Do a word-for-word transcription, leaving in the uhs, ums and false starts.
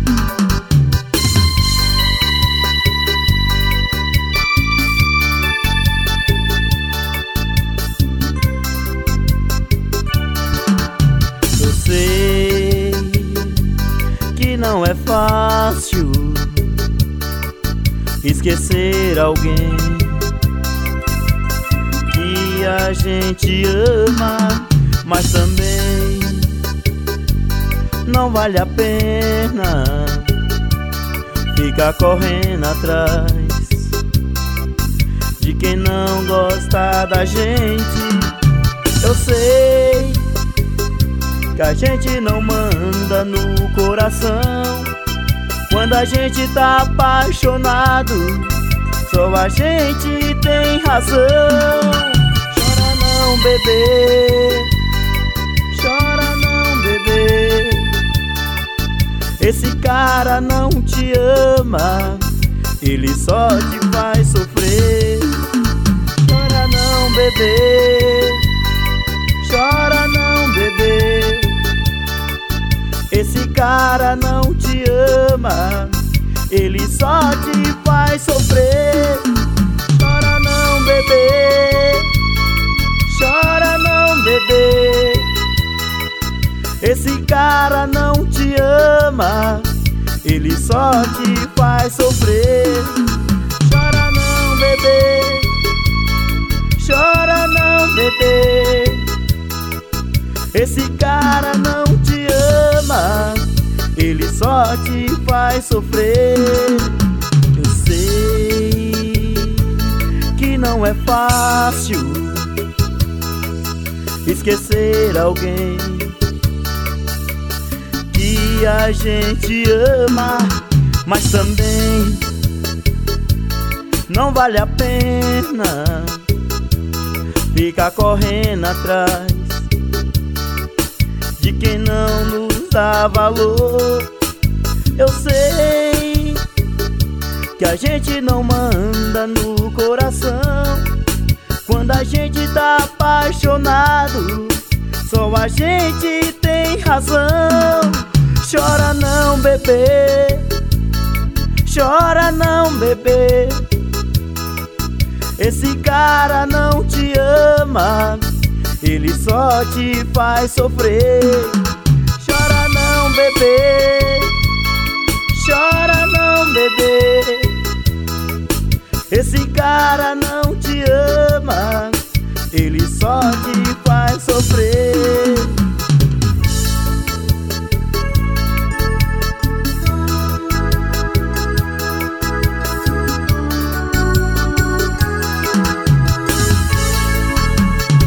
Eu sei que não é fácil esquecer alguém que a gente ama, mas também não vale a pena ficar correndo atrás de quem não gosta da gente. Eu sei que a gente não manda no coração. Quando a gente tá apaixonado, só a gente tem razão. Chora não, bebê, chora não, bebê. Esse cara não te ama, ele só te faz sofrer. Chora não, bebê, chora não, bebê. Esse cara não te ama, ele só te faz sofrer. Chora não, bebê, chora não, bebê. Esse cara não te ama, ele só te faz sofrer. Chora não, bebê, chora não, bebê. Esse cara não te ama, ele só te faz sofrer. Eu sei que não é fácil esquecer alguém que a gente ama, mas também não vale a pena ficar correndo atrás de quem não nos dá valor. Eu sei que a gente não manda no coração. Quando a gente tá apaixonado, só a gente tem razão. Chora não, bebê, chora não, bebê. Esse cara não te ama, ele só te faz sofrer. Chora não, bebê,